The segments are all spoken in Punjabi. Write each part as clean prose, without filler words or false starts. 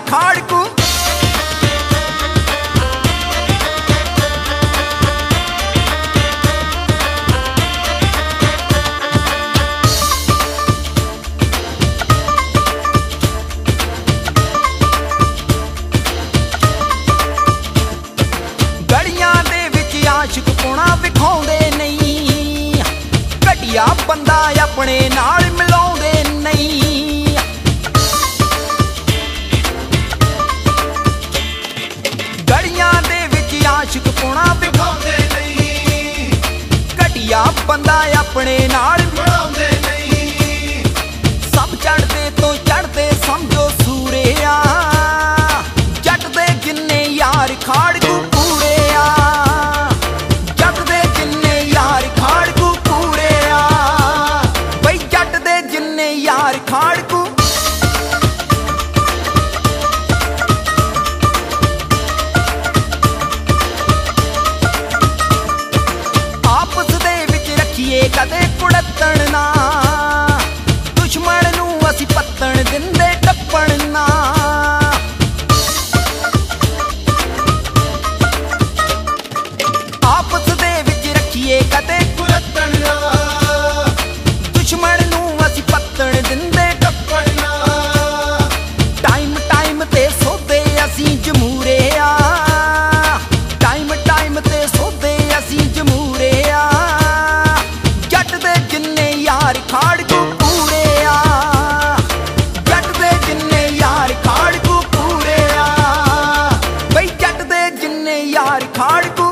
ਖਾੜਕੂ। ਗਲੀਆਂ ਦੇ ਵਿੱਚ ਆਸ਼ਿਕ ਪੁਣਾ ਵਿਖਾਉਂਦੇ ਨਹੀਂ, ਘਟੀਆ ਬੰਦਾ ਆਪਣੇ ਨਾਲ ਮਿਲਾਉਂਦੇ ਨਹੀਂ। ਗਲੀਆਂ ਦੇ ਵਿੱਚ ਆਸ਼ਿਕ ਪੁਣਾ ਵਿਖਾਉਂਦੇ ਨਹੀਂ, ਘਟੀਆ ਬੰਦਾ ਆਪਣੇ ਨਾਲ ਮਿਲਾਉਂਦੇ ਨਹੀਂ। ਸਭ ਚੜਦੇ ਤੋਂ ਚੜਦੇ ਸਮਝੋ ਸੂਰਿਆ, ਜੱਟ ਦੇ ਜਿੰਨੇ ਯਾਰ ਖਾੜਕੂ ਪੂਰੇ ਆ, ਜੱਟ ਦੇ ਜਿੰਨੇ ਯਾਰ ਖਾੜਕੂ ਪੂਰੇ ਆ, ਬਈ ਜੱਟ ਦੇ ਜਿੰਨੇ ਯਾਰ ਖਾੜਕੂ। ਆਪਸ ਦੇ ਵਿੱਚ ਰੱਖੀਏ ਕਦੇ ਕੁੜੱਤਣ ਨਾ, ਦੁਸ਼ਮਣ ਨੂੰ ਅਸੀਂ ਪੱਤਣ ਦਿੰਦੇ ਟੱਪਣ ਨਾ। ਆਪਸ ਦੇ ਵਿੱਚ ਰੱਖੀਏ ਕਦੇ ਕੁੜੱਤਣ ਨਾ, ਦੁਸ਼ਮਣ ਨੂੰ ਅਸੀਂ ਪੱਤਣ ਦਿੰਦੇ ਟੱਪਣ ਨਾ। ਟਾਈਮ ਟਾਈਮ ਤੇ ਸੋਧੇ ਅਸੀਂ ਜਮੂਰੇ ਆ, ਟਾਈਮ ਟਾਈਮ ਤੇ ਸੋਧੇ ਅਸੀਂ ਜਮੂਰੇ ਆ, ਜੱਟ ਦੇ ਜਿੰਨੇ ਯਾਰ ਖਾੜਕੂ ਪੂਰੇ ਆ, ਜੱਟ ਦੇ ਜਿੰਨੇ ਯਾਰ ਖਾੜਕੂ ਪੂਰੇ ਆ, ਬਈ ਜੱਟ ਦੇ ਜਿੰਨੇ ਯਾਰ ਖਾੜਕੂ।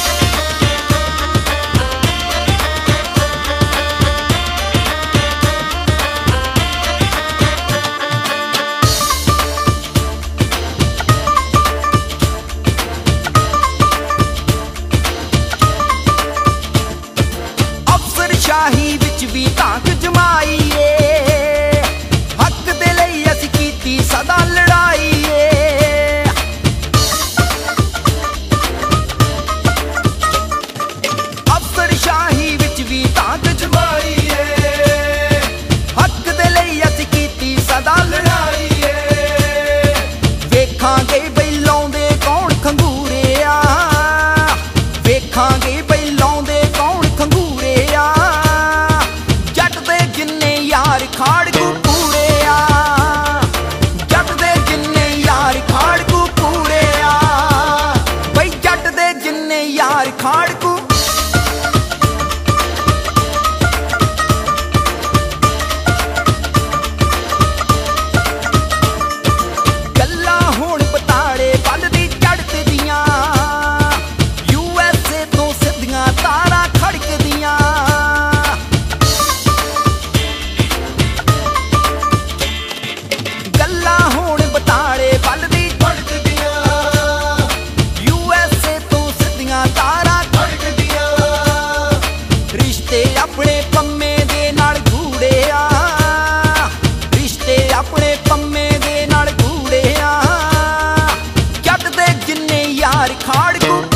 ਸ਼ਾਹੀ ਵਿੱਚ ਵੀ ਧਾਕ ਜਮਾਈਏ, ਹੱਕ ਦੇ ਲਈ ਅਸੀਂ ਕੀਤੀ ਸਦਾ ਲੜਾਈ ਏ। ਅਫਸਰ ਸ਼ਾਹੀ ਵਿੱਚ ਵੀ ਧਾਕ ਜਮਾਈਏ, ਹੱਕ ਦੇ ਲਈ ਅਸੀਂ ਕੀਤੀ ਸਦਾ ਲੜਾਈ ਏ। ਵੇਖਾਂਗੇ ਬਈ ਲਾਉਂਦੇ ਕੌਣ ਖੰਗੂਰੇ ਆ, ਵੇਖਾਂਗੇ ਬਈ ਲਾਉਂਦੇ ਕੌਣ ਖੰਗੂਰੇ ਆ, ਜੱਟ ਦੇ ਜਿੰਨੇ ਯਾਰ ਖਾੜਕੂ ਪੂਰੇ ਆ, ਜੱਟ ਦੇ ਜਿੰਨੇ ਯਾਰ ਖਾੜਕੂ ਪੂਰੇ ਆ, ਬਈ ਜੱਟ ਦੇ ਜਿੰਨੇ ਯਾਰ ਖਾੜਕੂ। ਗੱਲਾਂ ਹੁਣ ਬਤਾਲੇ ਵੱਲ ਦੀ ਚੜ੍ਹਤ ਦੀਆਂ, USA ਤੋਂ ਸਿੱਧੀਆਂ ਤਾਰਾਂ ਖੜਕਦੀਆਂ। ਗੱਲਾਂ ਹੁਣ ਬਤਾਲੇ ਵੱਲ ਦੀ ਚੜ੍ਹਤ ਦੀਆਂ, USA ਤੋਂ ਸਿੱਧੀਆਂ ਤਾਰਾਂ ਖੜਕਦੀਆਂ। ਰਿਸ਼ਤੇ ਆਪਣੇ ਪੰਮੇ ਦੇ ਨਾਲ ਗੂੜੇ ਆ, ਰਿਸ਼ਤੇ ਆਪਣੇ ਪੰਮੇ ਦੇ ਨਾਲ ਗੂੜੇ ਆ, ਜੱਟ ਦੇ ਜਿੰਨੇ ਯਾਰ ਖਾੜਕੂ।